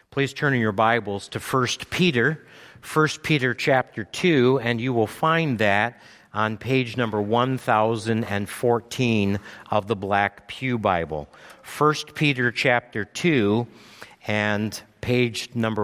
Please turn in your Bibles to 1 Peter chapter 2, and you will find that on page number 1014 of the Black Pew Bible. 1 Peter chapter 2 and page number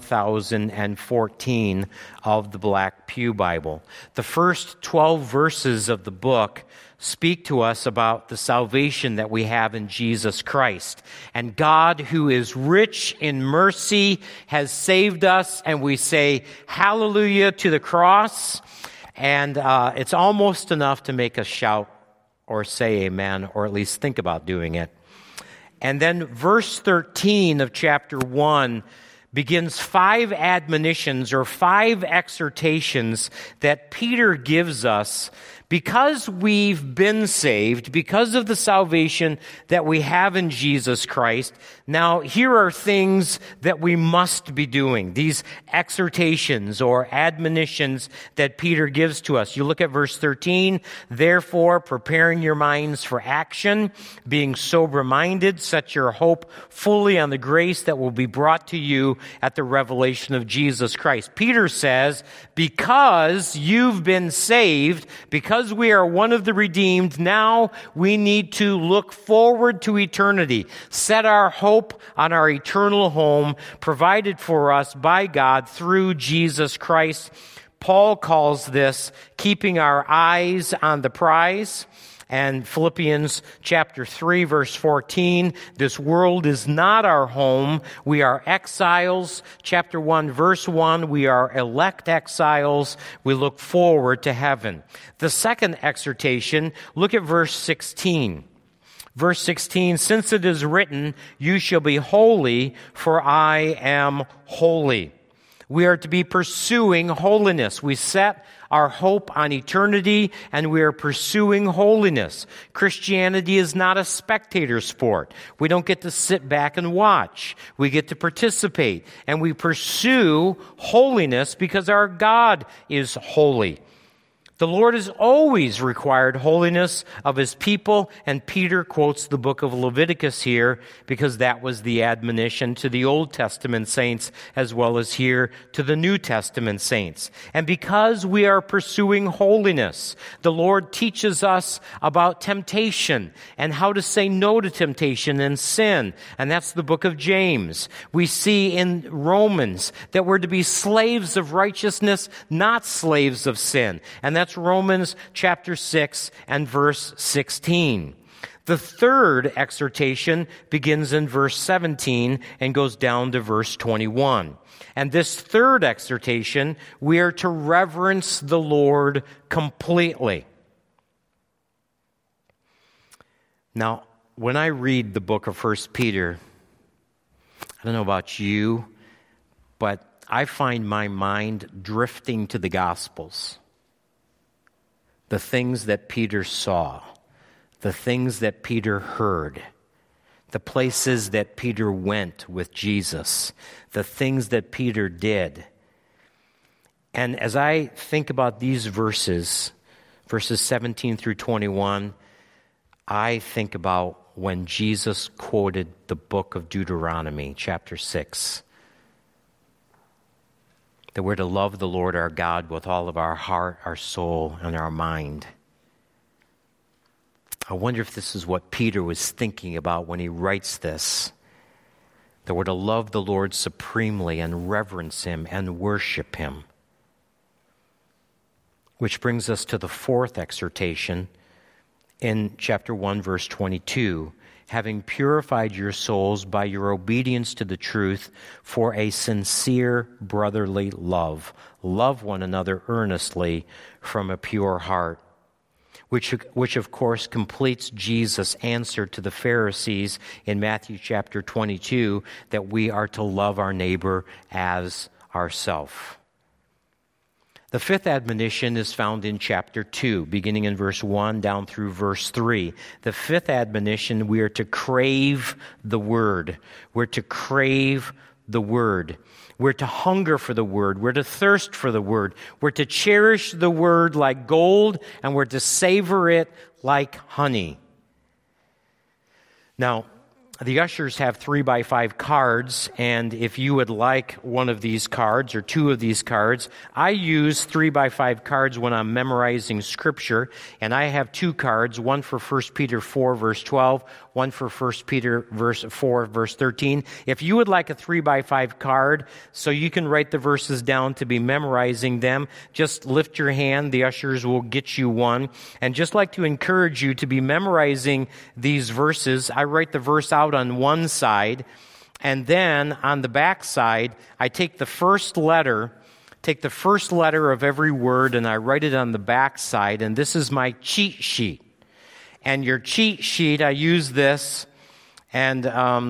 1014 of the Black Pew Bible. The first 12 verses of the book speak to us about the salvation that we have in Jesus Christ. And God, who is rich in mercy, has saved us, and we say hallelujah to the cross. And it's almost enough to make us shout or say amen, or at least think about doing it. And then verse 13 of chapter 1 begins 5 admonitions or 5 exhortations that Peter gives us because we've been saved, because of the salvation that we have in Jesus Christ. Now, here are things that we must be doing, these exhortations or admonitions that Peter gives to us. You look at verse 13, therefore, preparing your minds for action, being sober-minded, set your hope fully on the grace that will be brought to you at the revelation of Jesus Christ. Peter says, because you've been saved, because we are one of the redeemed, now we need to look forward to eternity, set our hope on our eternal home provided for us by God through Jesus Christ. Paul calls this keeping our eyes on the prize. And Philippians chapter 3, verse 14, this world is not our home. We are exiles. Chapter 1, verse 1, we are elect exiles. We look forward to heaven. The second exhortation, look at verse 16. Verse 16, since it is written, you shall be holy, for I am holy. We are to be pursuing holiness. We set our hope on eternity, and we are pursuing holiness. Christianity is not a spectator sport. We don't get to sit back and watch. We get to participate, and we pursue holiness because our God is holy. The Lord has always required holiness of His people, and Peter quotes the book of Leviticus here because that was the admonition to the Old Testament saints as well as here to the New Testament saints. And because we are pursuing holiness, the Lord teaches us about temptation and how to say no to temptation and sin, and that's the book of James. We see in Romans that we're to be slaves of righteousness, not slaves of sin, and that's Romans chapter 6 and verse 16. The third exhortation begins in verse 17 and goes down to verse 21. And this third exhortation, we are to reverence the Lord completely. Now, when I read the book of 1 Peter, I don't know about you, but I find my mind drifting to the Gospels. The things that Peter saw, the things that Peter heard, the places that Peter went with Jesus, the things that Peter did. And as I think about these verses 17 through 21, I think about when Jesus quoted the book of Deuteronomy, chapter 6. That we're to love the Lord our God with all of our heart, our soul, and our mind. I wonder if this is what Peter was thinking about when he writes this. That we're to love the Lord supremely and reverence Him and worship Him. Which brings us to the fourth exhortation in chapter 1, verse 22. Having purified your souls by your obedience to the truth for a sincere brotherly love. Love one another earnestly from a pure heart. Which of course completes Jesus' answer to the Pharisees in Matthew chapter 22 that we are to love our neighbor as ourselves. The fifth admonition is found in chapter 2, beginning in verse 1 down through verse 3. The fifth admonition, we are to crave the Word. We're to crave the Word. We're to hunger for the Word. We're to thirst for the Word. We're to cherish the Word like gold, and we're to savor it like honey. Now, The ushers have 3x5 cards, and if you would like one of these cards or two of these cards, I use 3x5 cards when I'm memorizing Scripture, and I have two cards, one for 1 Peter 4, verse 12, one for 1 Peter 4, verse 13. If you would like a 3x5 card so you can write the verses down to be memorizing them, just lift your hand. The ushers will get you one. And just like to encourage you to be memorizing these verses, I write the verse out on one side, and then on the back side, I take the first letter of every word, and I write it on the back side, and this is my cheat sheet. And your cheat sheet, I use this, and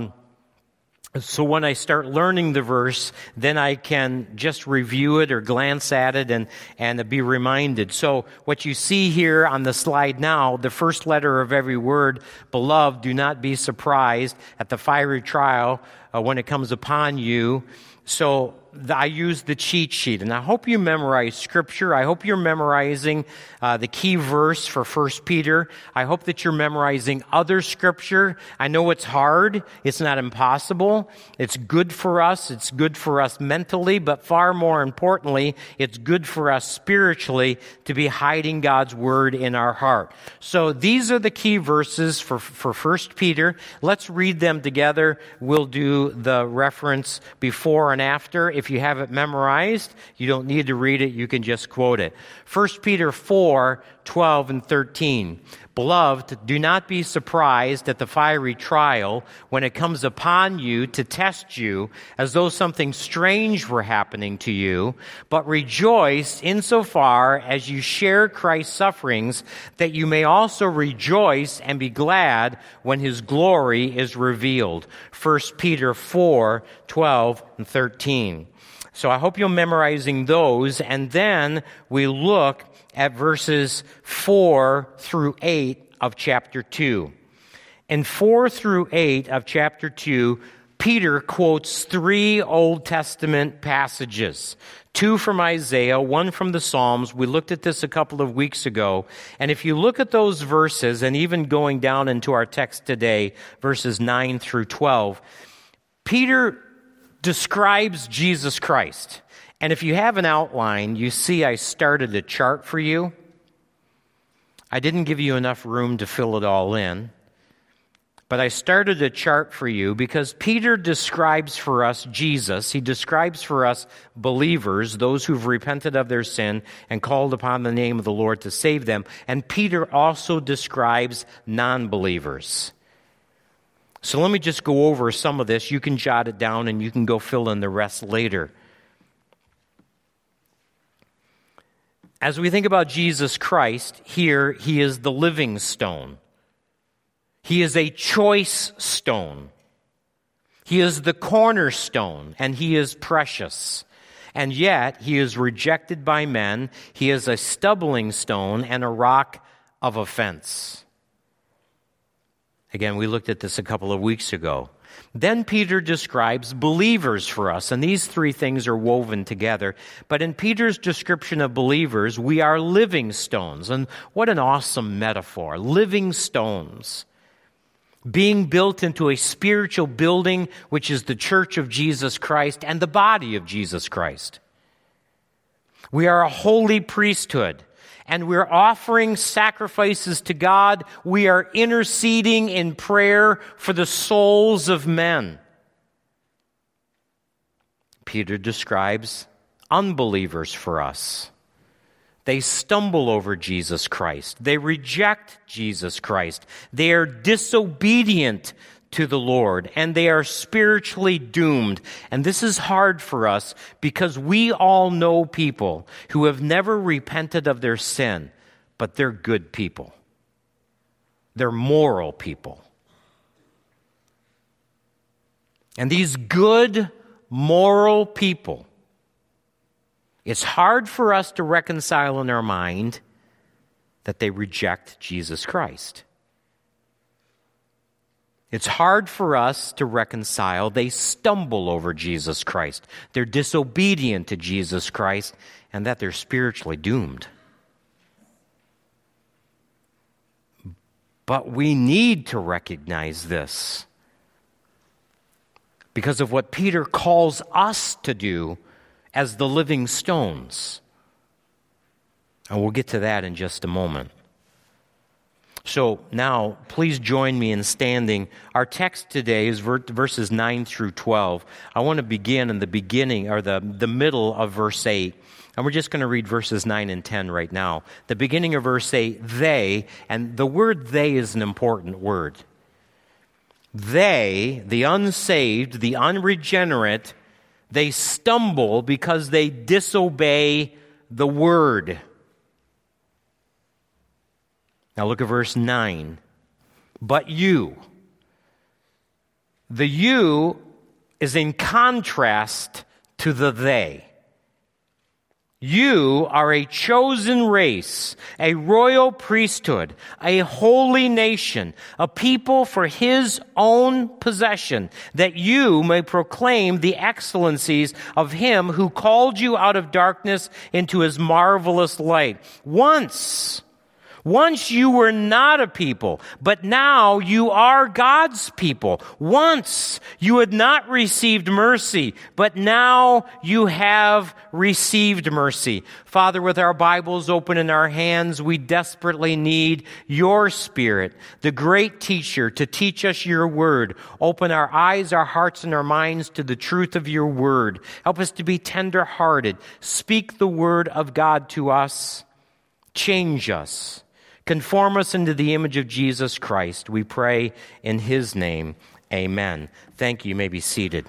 so when I start learning the verse, then I can just review it or glance at it and be reminded. So what you see here on the slide now, the first letter of every word, beloved, do not be surprised at the fiery trial when it comes upon you. So I use the cheat sheet, and I hope you memorize Scripture. I hope you're memorizing the key verse for 1 Peter. I hope that you're memorizing other Scripture. I know it's hard. It's not impossible. It's good for us. It's good for us mentally, but far more importantly, it's good for us spiritually to be hiding God's Word in our heart. So these are the key verses for 1 Peter. Let's read them together. We'll do the reference before and after. If you have it memorized, you don't need to read it. You can just quote it. 1 Peter 4, 12 and 13. Beloved, do not be surprised at the fiery trial when it comes upon you to test you as though something strange were happening to you, but rejoice insofar as you share Christ's sufferings, that you may also rejoice and be glad when his glory is revealed. 1 Peter 4, 12 and 13. So I hope you're memorizing those, and then we look at verses 4 through 8 of chapter 2. In 4 through 8 of chapter 2, Peter quotes 3 Old Testament passages, 2 from Isaiah, 1 from the Psalms. We looked at this a couple of weeks ago. And if you look at those verses, and even going down into our text today, verses 9 through 12, Peter describes Jesus Christ. And if you have an outline, you see I started a chart for you. I didn't give you enough room to fill it all in, but I started a chart for you because Peter describes for us Jesus. He describes for us believers, those who've repented of their sin and called upon the name of the Lord to save them. And Peter also describes non-believers. So let me just go over some of this. You can jot it down and you can go fill in the rest later. As we think about Jesus Christ, here he is the living stone. He is a choice stone. He is the cornerstone, and he is precious. And yet he is rejected by men. He is a stumbling stone and a rock of offense. Again, we looked at this a couple of weeks ago. Then Peter describes believers for us, and these 3 things are woven together. But in Peter's description of believers, we are living stones. And what an awesome metaphor. Living stones. Being built into a spiritual building, which is the church of Jesus Christ and the body of Jesus Christ. We are a holy priesthood. And we're offering sacrifices to God. We are interceding in prayer for the souls of men. Peter describes unbelievers for us. They stumble over Jesus Christ. They reject Jesus Christ. They are disobedient to the Lord, and they are spiritually doomed. And this is hard for us because we all know people who have never repented of their sin, but they're good people. They're moral people. And these good, moral people, it's hard for us to reconcile in our mind that they reject Jesus Christ. It's hard for us to reconcile. They stumble over Jesus Christ. They're disobedient to Jesus Christ, and that they're spiritually doomed. But we need to recognize this. because of what Peter calls us to do as the living stones. And we'll get to that in just a moment. So now, please join me in standing. Our text today is verses 9 through 12. I want to begin in the beginning, or the middle of verse 8. And we're just going to read verses 9 and 10 right now. The beginning of verse 8, they, and the word they is an important word. They, the unsaved, the unregenerate, they stumble because they disobey the word. Now look at verse 9. But you. The you is in contrast to the they. You are a chosen race, a royal priesthood, a holy nation, a people for his own possession, that you may proclaim the excellencies of him who called you out of darkness into his marvelous light. Once you were not a people, but now you are God's people. Once you had not received mercy, but now you have received mercy. Father, with our Bibles open in our hands, we desperately need your Spirit, the great teacher, to teach us your word. Open our eyes, our hearts, and our minds to the truth of your word. Help us to be tender-hearted. Speak the word of God to us. Change us. Conform us into the image of Jesus Christ. We pray in his name. Amen. Thank you. You may be seated.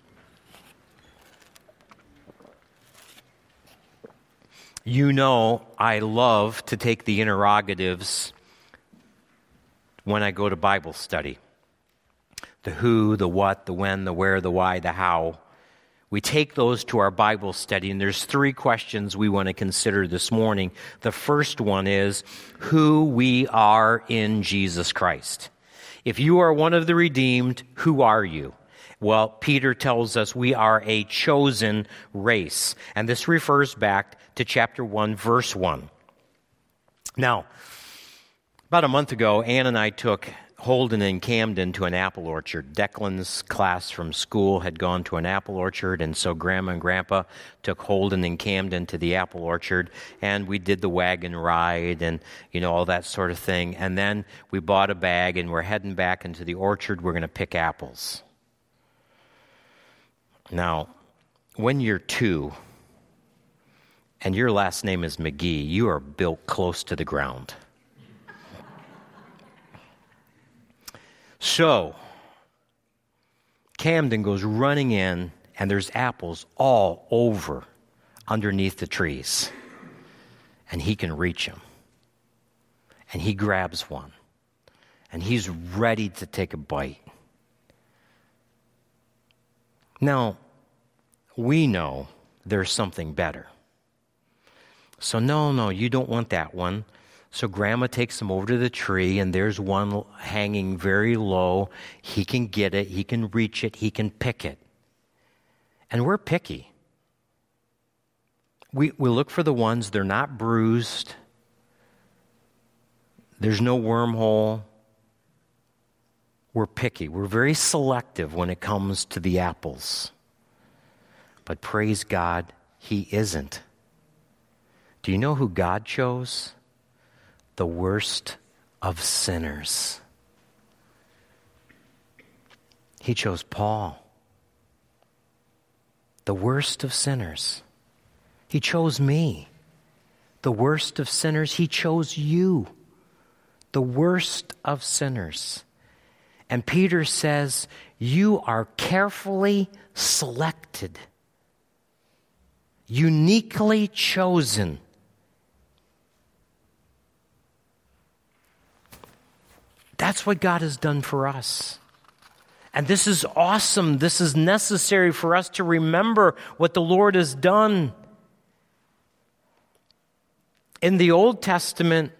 You know I love to take the interrogatives when I go to Bible study. The who, the what, the when, the where, the why, the how. We take those to our Bible study, and there's 3 questions we want to consider this morning. The first one is who we are in Jesus Christ. If you are one of the redeemed, who are you? Well, Peter tells us we are a chosen race, and this refers back to chapter 1, verse 1. Now, about a month ago, Ann and I took Holden and Camden to an apple orchard. Declan's class from school had gone to an apple orchard, and so Grandma and Grandpa took Holden and Camden to the apple orchard, and we did the wagon ride and, all that sort of thing. And then we bought a bag, and we're heading back into the orchard. We're going to pick apples. Now, when you're 2 and your last name is McGee, you are built close to the ground. So, Camden goes running in, and there's apples all over underneath the trees. And he can reach them. And he grabs one. And he's ready to take a bite. Now, we know there's something better. So, no, you don't want that one. So Grandma takes him over to the tree, and there's one hanging very low. He can get it. He can reach it. He can pick it. And we're picky. We look for the ones, they're not bruised. There's no wormhole. We're picky. We're very selective when it comes to the apples. But praise God, he isn't. Do you know who God chose? The worst of sinners. He chose Paul, the worst of sinners. He chose me, the worst of sinners. He chose you, the worst of sinners. And Peter says, you are carefully selected, uniquely chosen. That's what God has done for us. And this is awesome. This is necessary for us to remember what the Lord has done. In the Old Testament,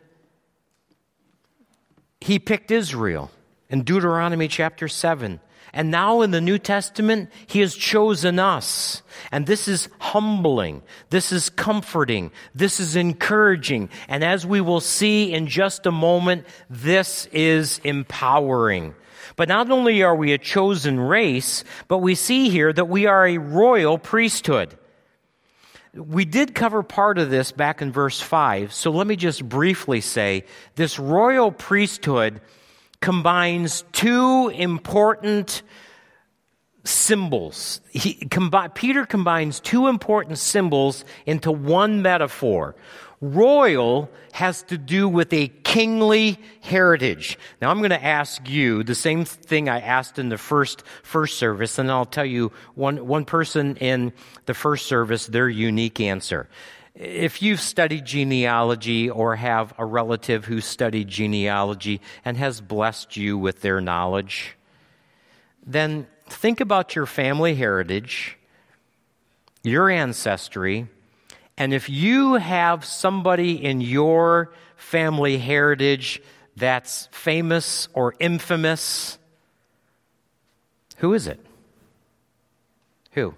he picked Israel in Deuteronomy chapter 7. And now in the New Testament, he has chosen us. And this is humbling. This is comforting. This is encouraging. And as we will see in just a moment, this is empowering. But not only are we a chosen race, but we see here that we are a royal priesthood. We did cover part of this back in verse 5, so let me just briefly say this royal priesthood combines two important symbols. Peter combines two important symbols into one metaphor. Royal has to do with a kingly heritage. Now I'm going to ask you the same thing I asked in the first service, and I'll tell you one person in the first service, their unique answer. If you've studied genealogy or have a relative who studied genealogy and has blessed you with their knowledge, then think about your family heritage, your ancestry, and if you have somebody in your family heritage that's famous or infamous, who is it? Who?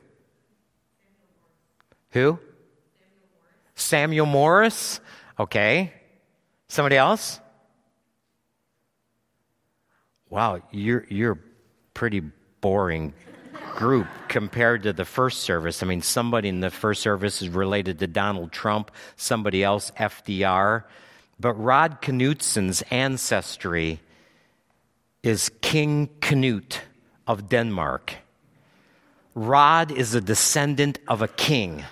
Samuel Morris? Okay. Somebody else? Wow, you're pretty boring group compared to the first service. I mean, somebody in the first service is related to Donald Trump, somebody else FDR. But Rod Knutsen's ancestry is King Canute of Denmark. Rod is a descendant of a king.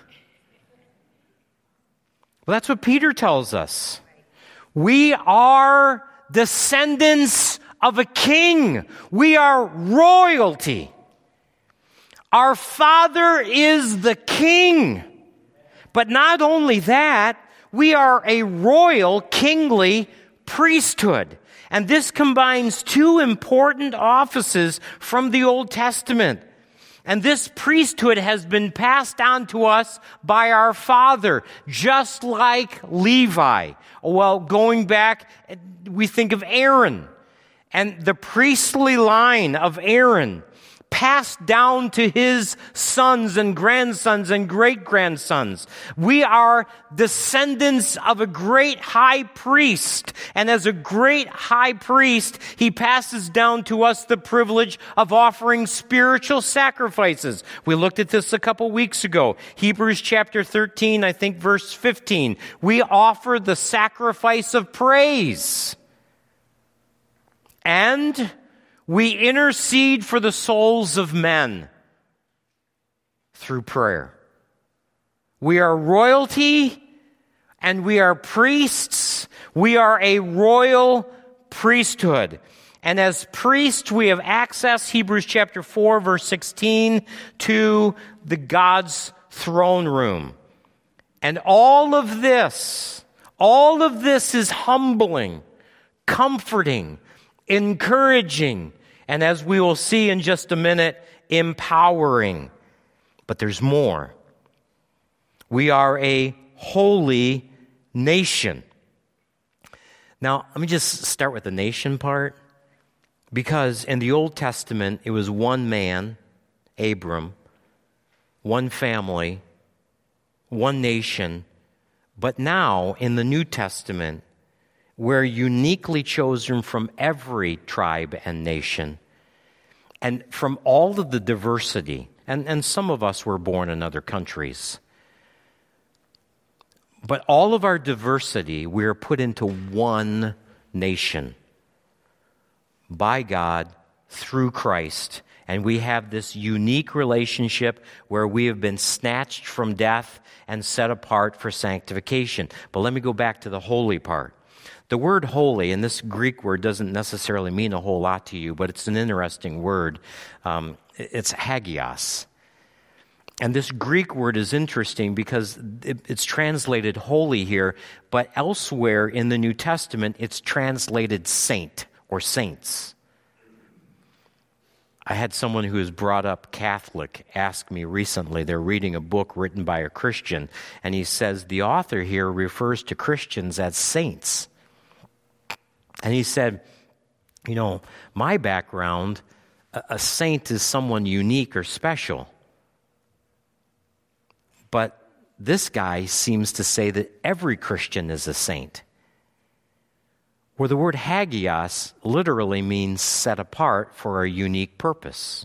Well, that's what Peter tells us. We are descendants of a king. We are royalty. Our Father is the King. But not only that, we are a royal, kingly priesthood. And this combines two important offices from the Old Testament. And this priesthood has been passed on to us by our Father, just like Levi. Well, going back, we think of Aaron and the priestly line of Aaron passed down to his sons and grandsons and great-grandsons. We are descendants of a great high priest. And as a great high priest, he passes down to us the privilege of offering spiritual sacrifices. We looked at this a couple weeks ago. Hebrews chapter 13, I think verse 15. We offer the sacrifice of praise. And we intercede for the souls of men through prayer. We are royalty and we are priests. We are a royal priesthood. And as priests, we have access, Hebrews chapter 4, verse 16, to the God's throne room. And all of this is humbling, comforting, encouraging, and as we will see in just a minute, empowering. But there's more. We are a holy nation. Now, let me just start with the nation part. Because in the Old Testament, it was one man, Abram, one family, one nation. But now, in the New Testament, we're uniquely chosen from every tribe and nation and from all of the diversity. And some of us were born in other countries. But all of our diversity, we're put into one nation by God through Christ. And we have this unique relationship where we have been snatched from death and set apart for sanctification. But let me go back to the holy part. The word holy, and this Greek word doesn't necessarily mean a whole lot to you, but it's an interesting word. It's hagios. And this Greek word is interesting because it's translated holy here, but elsewhere in the New Testament, it's translated saint or saints. I had someone who is brought up Catholic ask me recently, they're reading a book written by a Christian, and he says the author here refers to Christians as saints. And he said, you know, my background, a saint is someone unique or special. But this guy seems to say that every Christian is a saint. where the word hagios literally means set apart for a unique purpose.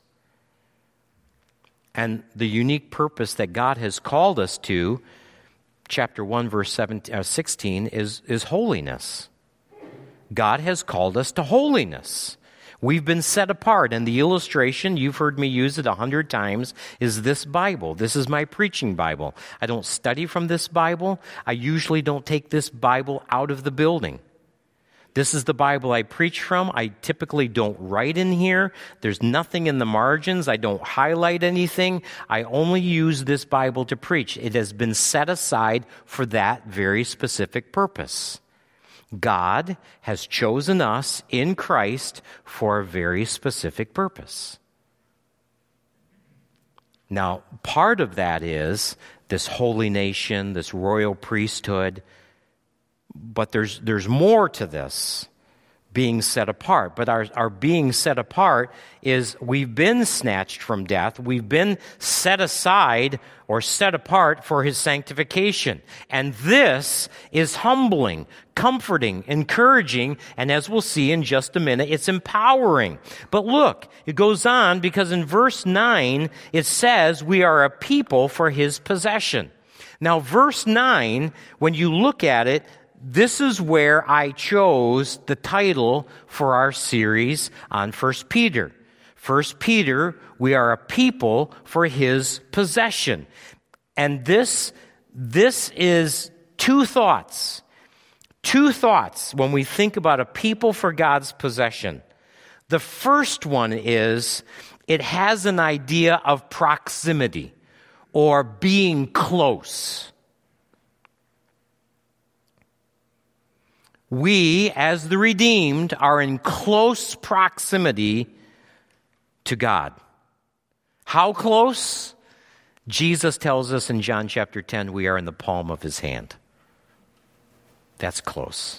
And the unique purpose that God has called us to, chapter 1, verse 16, is holiness. God has called us to holiness. We've been set apart, and the illustration, you've heard me use it 100 times, is this Bible. This is my preaching Bible. I don't study from this Bible. I usually don't take this Bible out of the building. This is the Bible I preach from. I typically don't write in here. There's nothing in the margins. I don't highlight anything. I only use this Bible to preach. It has been set aside for that very specific purpose. God has chosen us in Christ for a very specific purpose. Now, part of that is this holy nation, this royal priesthood, but there's more to this being set apart. But our being set apart is we've been snatched from death. We've been set aside or set apart for his sanctification. And this is humbling, comforting, encouraging, and as we'll see in just a minute, it's empowering. But look, it goes on because in verse 9, it says we are a people for his possession. Now, verse 9, when you look at it, this is where I chose the title for our series on 1 Peter. 1 Peter, we are a people for his possession. And this is two thoughts. Two thoughts when we think about a people for God's possession. The first one is it has an idea of proximity or being close. We, as the redeemed, are in close proximity to God. How close? Jesus tells us in John chapter 10, we are in the palm of his hand. That's close.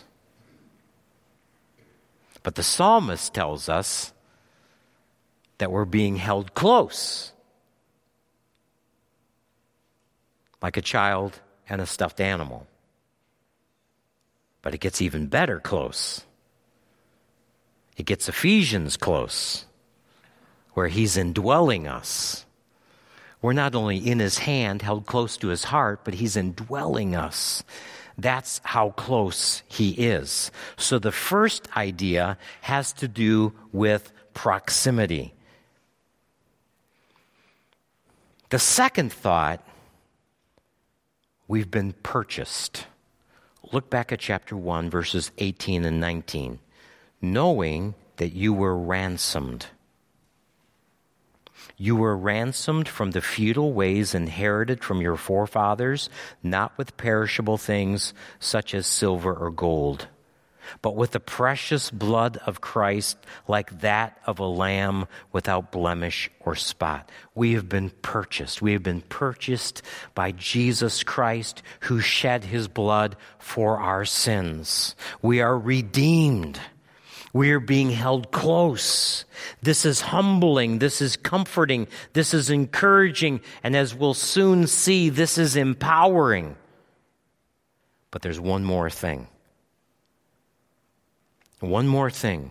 But the psalmist tells us that we're being held close, like a child and a stuffed animal. But it gets even better close. It gets Ephesians close, where he's indwelling us. We're not only in his hand, held close to his heart, but he's indwelling us. That's how close he is. So the first idea has to do with proximity. The second thought, we've been purchased. Look back at chapter 1, verses 18 and 19. Knowing that you were ransomed. You were ransomed from the futile ways inherited from your forefathers, not with perishable things such as silver or gold, but with the precious blood of Christ, like that of a lamb without blemish or spot. We have been purchased. We have been purchased by Jesus Christ, who shed his blood for our sins. We are redeemed. We are being held close. This is humbling. This is comforting. This is encouraging. And as we'll soon see, this is empowering. But there's one more thing. One more thing.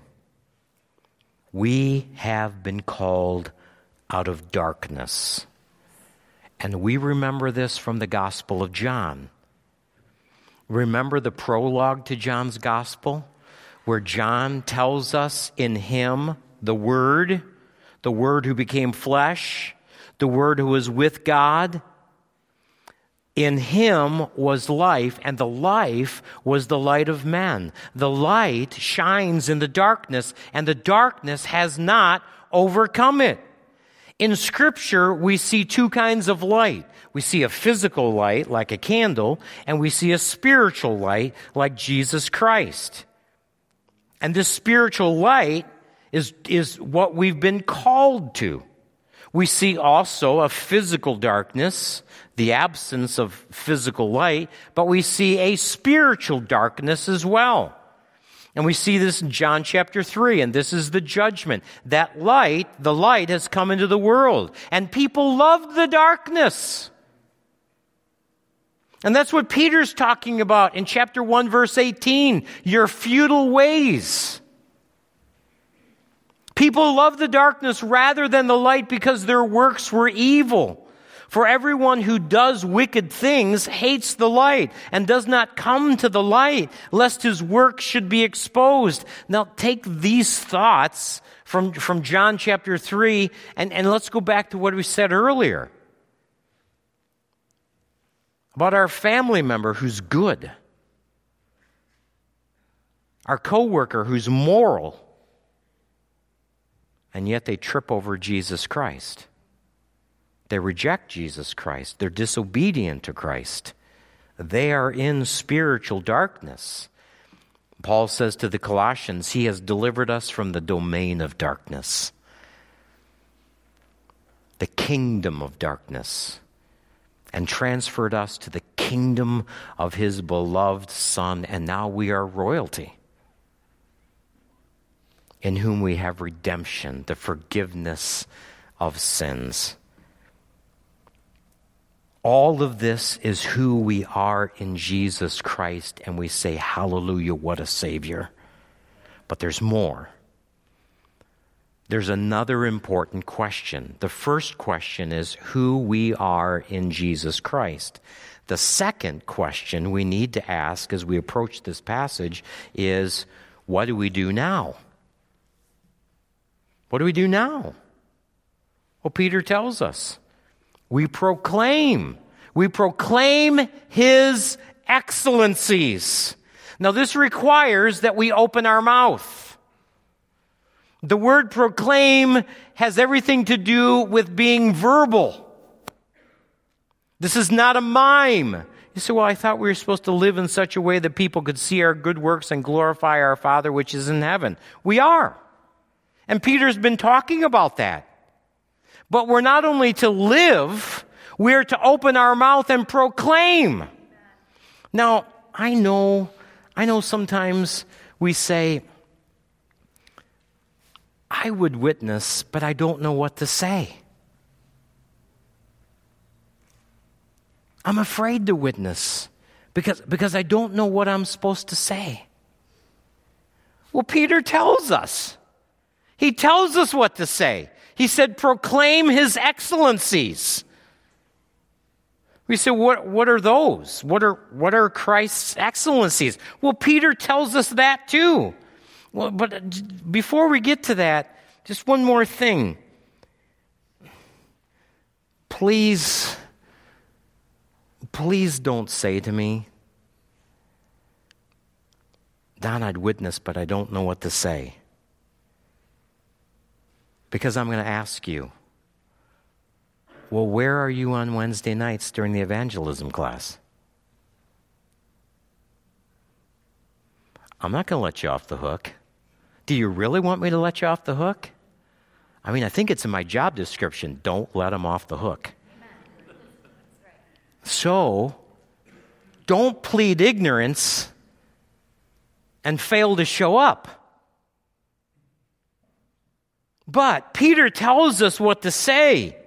We have been called out of darkness. And we remember this from the Gospel of John. Remember the prologue to John's Gospel, where John tells us in him, the Word who became flesh, the Word who was with God. In him was life, and the life was the light of men. The light shines in the darkness, and the darkness has not overcome it. In Scripture, we see two kinds of light. We see a physical light, like a candle, and we see a spiritual light, like Jesus Christ. And this spiritual light is what we've been called to. We see also a physical darkness, the absence of physical light, but we see a spiritual darkness as well. And we see this in John chapter 3, and this is the judgment. That light, the light has come into the world, and people loved the darkness. And that's what Peter's talking about in chapter 1, verse 18, your futile ways. People love the darkness rather than the light because their works were evil. For everyone who does wicked things hates the light and does not come to the light, lest his work should be exposed. Now take these thoughts from John chapter 3, and let's go back to what we said earlier about our family member who's good, our coworker who's moral, and yet they trip over Jesus Christ. They reject Jesus Christ. They're disobedient to Christ. They are in spiritual darkness. Paul says to the Colossians, He has delivered us from the domain of darkness, the kingdom of darkness, and transferred us to the kingdom of His beloved Son, and now we are royalty, in whom we have redemption, the forgiveness of sins. All of this is who we are in Jesus Christ, and we say, hallelujah, what a Savior. But there's more. There's another important question. The first question is who we are in Jesus Christ. The second question we need to ask as we approach this passage is, what do we do now? What do we do now? Well, Peter tells us. We proclaim His excellencies. Now, this requires that we open our mouth. The word proclaim has everything to do with being verbal. This is not a mime. You say, well, I thought we were supposed to live in such a way that people could see our good works and glorify our Father which is in heaven. We are. And Peter's been talking about that. But we're not only to live, we're to open our mouth and proclaim. Now, I know sometimes we say, I would witness, but I don't know what to say. I'm afraid to witness because I don't know what I'm supposed to say. Well, Peter tells us. He tells us what to say. He said, proclaim His excellencies. We say, what are those? What are Christ's excellencies? Well, Peter tells us that too. Well, but before we get to that, just one more thing. Please don't say to me, Don, I'd witness, but I don't know what to say. Because I'm going to ask you, well, where are you on Wednesday nights during the evangelism class? I'm not going to let you off the hook. Do you really want me to let you off the hook? I mean, I think it's in my job description. Don't let them off the hook. So, don't plead ignorance and fail to show up. But Peter tells us what to say.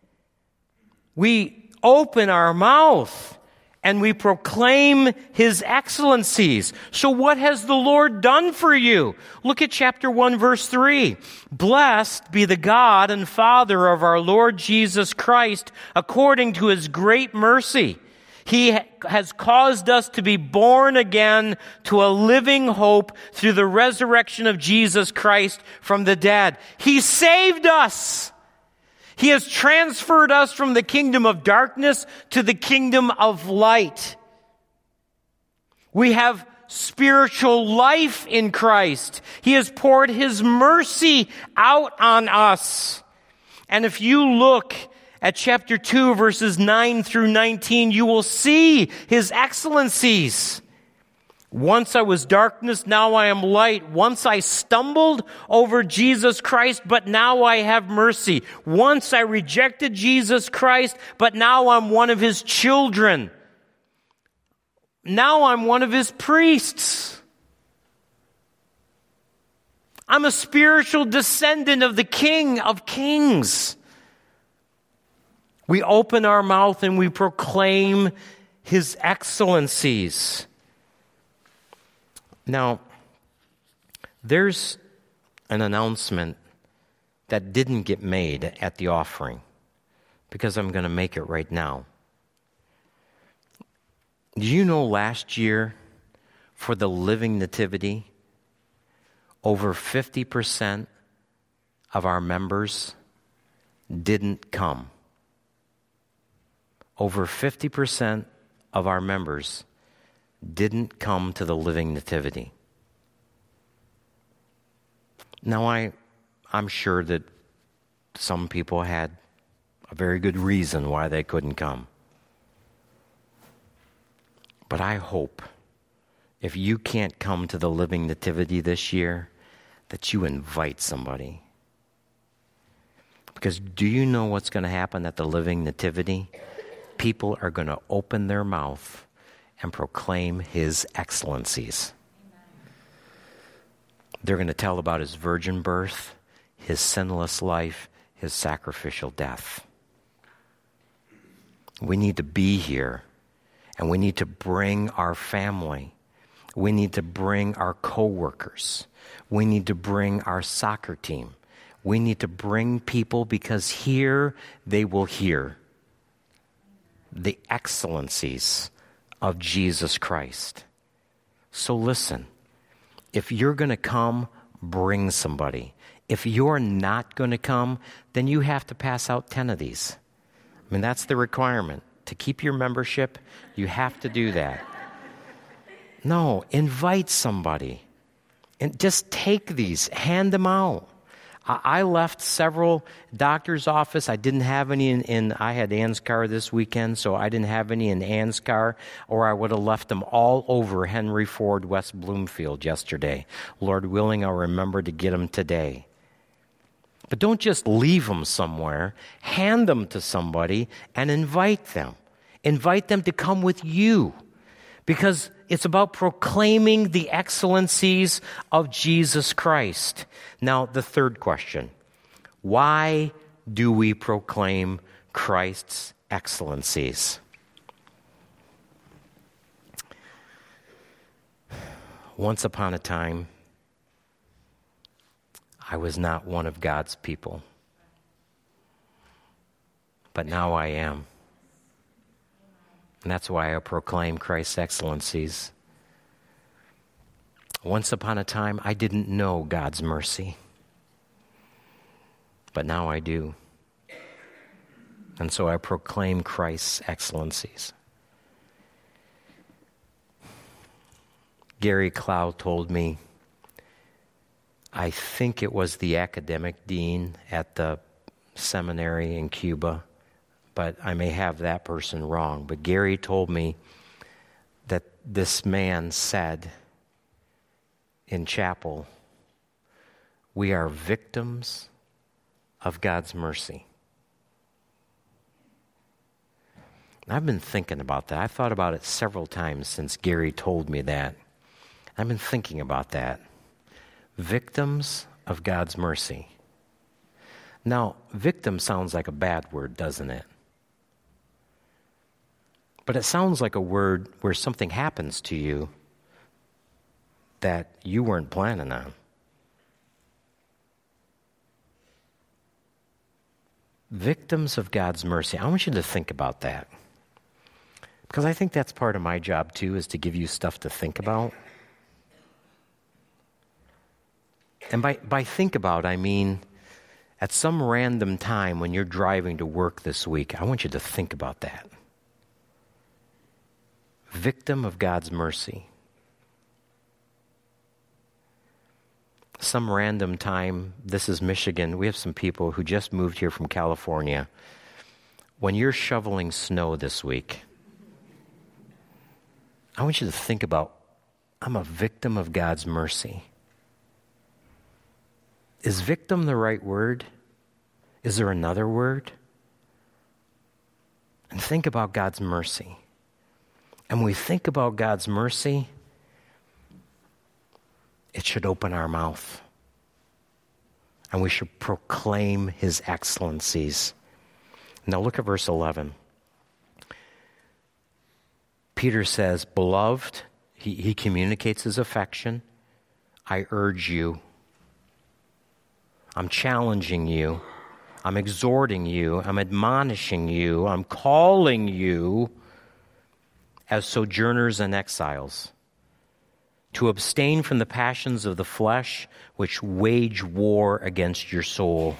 We open our mouth and we proclaim His excellencies. So what has the Lord done for you? Look at chapter 1, verse 3. Blessed be the God and Father of our Lord Jesus Christ, according to His great mercy. He has caused us to be born again to a living hope through the resurrection of Jesus Christ from the dead. He saved us. He has transferred us from the kingdom of darkness to the kingdom of light. We have spiritual life in Christ. He has poured His mercy out on us. And if you look at chapter 2, verses 9 through 19, you will see His excellencies. Once I was darkness, now I am light. Once I stumbled over Jesus Christ, but now I have mercy. Once I rejected Jesus Christ, but now I'm one of His children. Now I'm one of His priests. I'm a spiritual descendant of the King of Kings. We open our mouth and we proclaim his excellencies. Now, there's an announcement that didn't get made at the offering, because I'm going to make it right now. Do you know last year for the Living Nativity, over 50% of our members didn't come? Over 50% of our members didn't come to the Living Nativity. Now, I'm sure that some people had a very good reason why they couldn't come. But I hope if you can't come to the Living Nativity this year, that you invite somebody. Because do you know what's going to happen at the Living Nativity? People are going to open their mouth and proclaim his excellencies. They're going to tell about his virgin birth, his sinless life, his sacrificial death. We need to be here, and we need to bring our family. We need to bring our coworkers. We need to bring our soccer team. We need to bring people, because here they will hear the excellencies of Jesus Christ. So listen, if you're going to come, bring somebody. If you're not going to come, then you have to pass out 10 of these. I mean, that's the requirement. To keep your membership, you have to do that. No, invite somebody. And just take these, hand them out. I left several doctor's office. I didn't have any in I had Ann's car this weekend, so I didn't have any in Ann's car, or I would have left them all over Henry Ford, West Bloomfield yesterday. Lord willing, I'll remember to get them today. But don't just leave them somewhere. Hand them to somebody and invite them. Invite them to come with you, because it's about proclaiming the excellencies of Jesus Christ. Now, the third question. Why do we proclaim Christ's excellencies? Once upon a time, I was not one of God's people. But now I am. And that's why I proclaim Christ's excellencies. Once upon a time, I didn't know God's mercy. But now I do. And so I proclaim Christ's excellencies. Gary Clow told me, I think it was the academic dean at the seminary in Cuba, but I may have that person wrong. But Gary told me that this man said in chapel, we are victims of God's mercy. And I've been thinking about that. I've thought about it several times since Gary told me that. I've been thinking about that. Victims of God's mercy. Now, victim sounds like a bad word, doesn't it? But it sounds like a word where something happens to you that you weren't planning on. Victims of God's mercy. I want you to think about that. Because I think that's part of my job too, is to give you stuff to think about. And by think about, I mean, at some random time when you're driving to work this week, I want you to think about that. Victim of God's mercy. Some random time, this is Michigan, we have some people who just moved here from California. When you're shoveling snow this week, I want you to think about, I'm a victim of God's mercy. Is victim the right word? Is there another word? And think about God's mercy. And when we think about God's mercy, it should open our mouth. And we should proclaim his excellencies. Now look at verse 11. Peter says, beloved, he communicates his affection. I urge you. I'm challenging you. I'm exhorting you. I'm admonishing you. I'm calling you as sojourners and exiles to abstain from the passions of the flesh which wage war against your soul.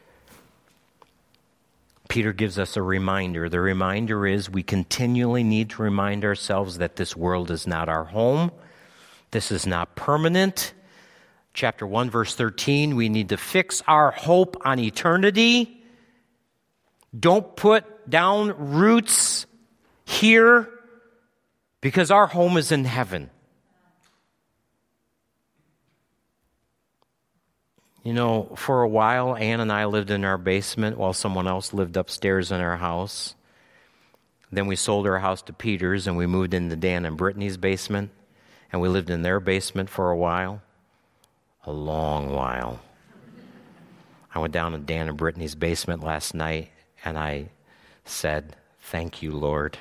Peter gives us a reminder. The reminder is we continually need to remind ourselves that this world is not our home. This is not permanent. Chapter 1, verse 13, we need to fix our hope on eternity. Don't put down roots here because our home is in heaven. You know, for a while, Ann and I lived in our basement while someone else lived upstairs in our house. Then we sold our house to Peter's and we moved into Dan and Brittany's basement. And we lived in their basement for a while. A long while. I went down to Dan and Brittany's basement last night and I said, "Thank you, Lord."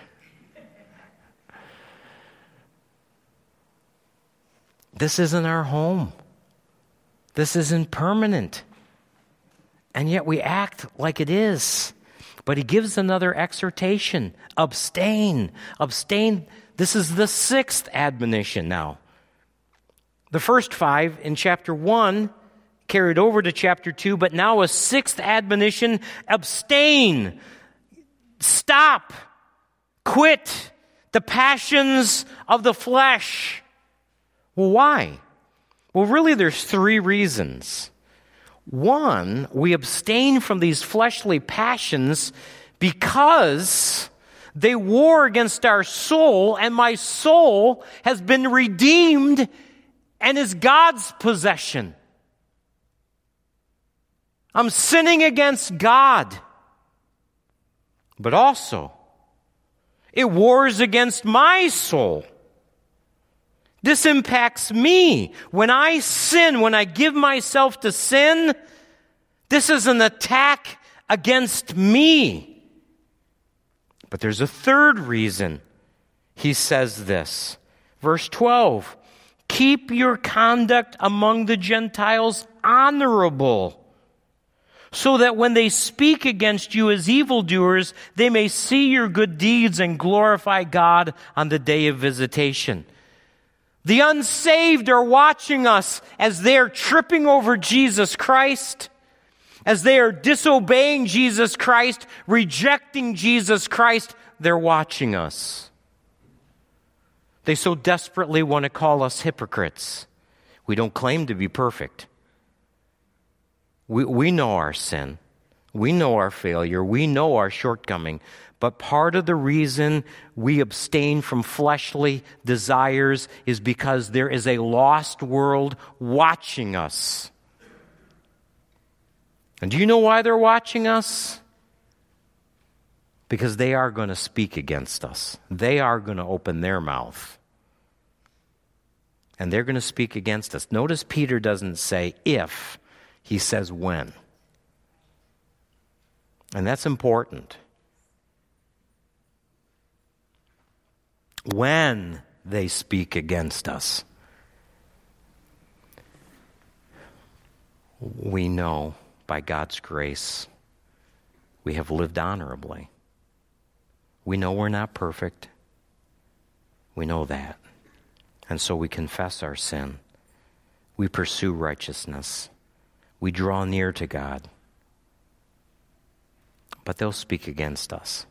This isn't our home. This isn't permanent. And yet we act like it is. But he gives another exhortation. Abstain. Abstain. This is the 6th admonition now. The first 5 in chapter 1 carried over to chapter 2, but now a 6th admonition. Abstain. Stop. Quit the passions of the flesh. Well, why? Well, really, there's 3 reasons. 1, we abstain from these fleshly passions because they war against our soul, and my soul has been redeemed and is God's possession. I'm sinning against God. But also, it wars against my soul. This impacts me. When I sin, when I give myself to sin, this is an attack against me. But there's a 3rd reason he says this. Verse 12, keep your conduct among the Gentiles honorable, so that when they speak against you as evildoers, they may see your good deeds and glorify God on the day of visitation. The unsaved are watching us as they are tripping over Jesus Christ, as they are disobeying Jesus Christ, rejecting Jesus Christ. They're watching us. They so desperately want to call us hypocrites. We don't claim to be perfect. We know our sin. We know our failure. We know our shortcoming. But part of the reason we abstain from fleshly desires is because there is a lost world watching us. And do you know why they're watching us? Because they are going to speak against us. They are going to open their mouth. And they're going to speak against us. Notice Peter doesn't say if, he says when. And that's important. When they speak against us, we know by God's grace we have lived honorably. We know we're not perfect. We know that. And so we confess our sin. We pursue righteousness. We draw near to God. But they'll speak against us.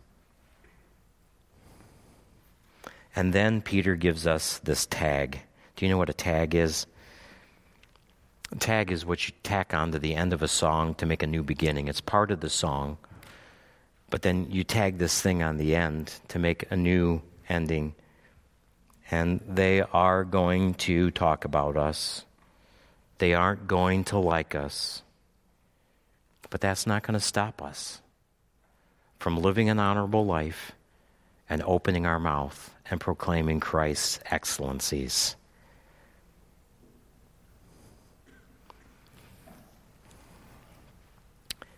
And then Peter gives us this tag. Do you know what a tag is? A tag is what you tack onto the end of a song to make a new beginning. It's part of the song. But then you tag this thing on the end to make a new ending. And they are going to talk about us. They aren't going to like us. But that's not going to stop us from living an honorable life and opening our mouth and proclaiming Christ's excellencies.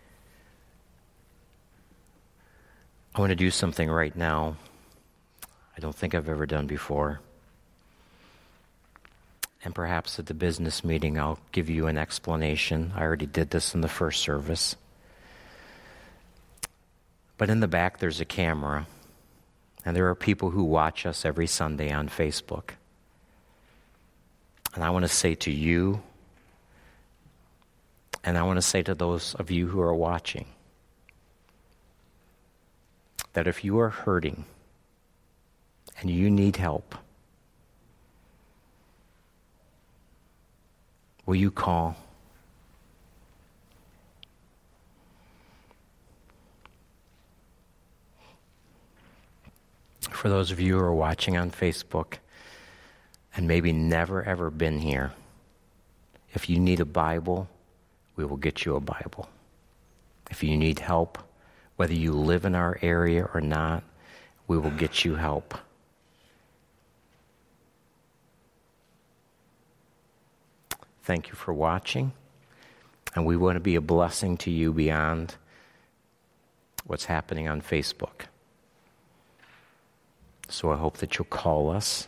I want to do something right now. I don't think I've ever done before. And perhaps at the business meeting, I'll give you an explanation. I already did this in the first service. But in the back, there's a camera. And there are people who watch us every Sunday on Facebook. And I want to say to you, and I want to say to those of you who are watching, that if you are hurting and you need help, will you call? For those of you who are watching on Facebook and maybe never ever been here, if you need a Bible, we will get you a Bible. If you need help, whether you live in our area or not, we will get you help. Thank you for watching, and we want to be a blessing to you beyond what's happening on Facebook. So I hope that you'll call us.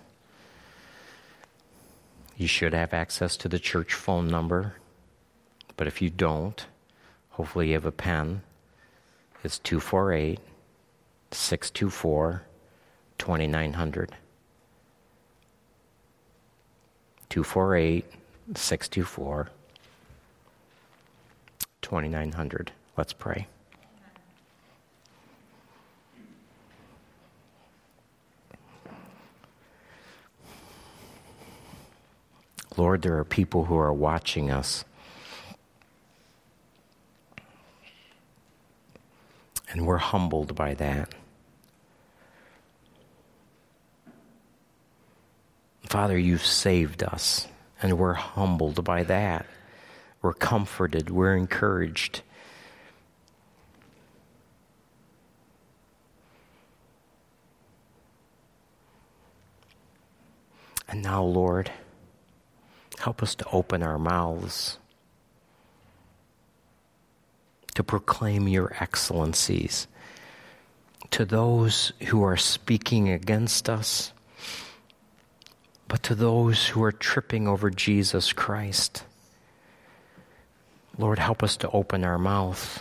You should have access to the church phone number, but if you don't, hopefully you have a pen. It's 248-624-2900. 248-624-2900. Let's pray. Lord, there are people who are watching us. And we're humbled by that. Father, you've saved us, and we're humbled by that. We're comforted, we're encouraged. And now, Lord, help us to open our mouths to proclaim your excellencies to those who are speaking against us, but to those who are tripping over Jesus Christ. Lord, help us to open our mouth.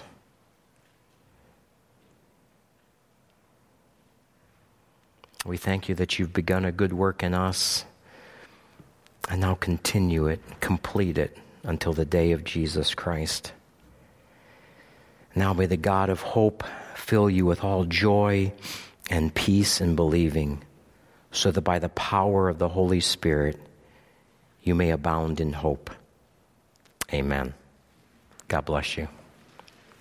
We thank you that you've begun a good work in us, and now continue it, complete it until the day of Jesus Christ. Now may the God of hope fill you with all joy and peace in believing, so that by the power of the Holy Spirit you may abound in hope. Amen. God bless you.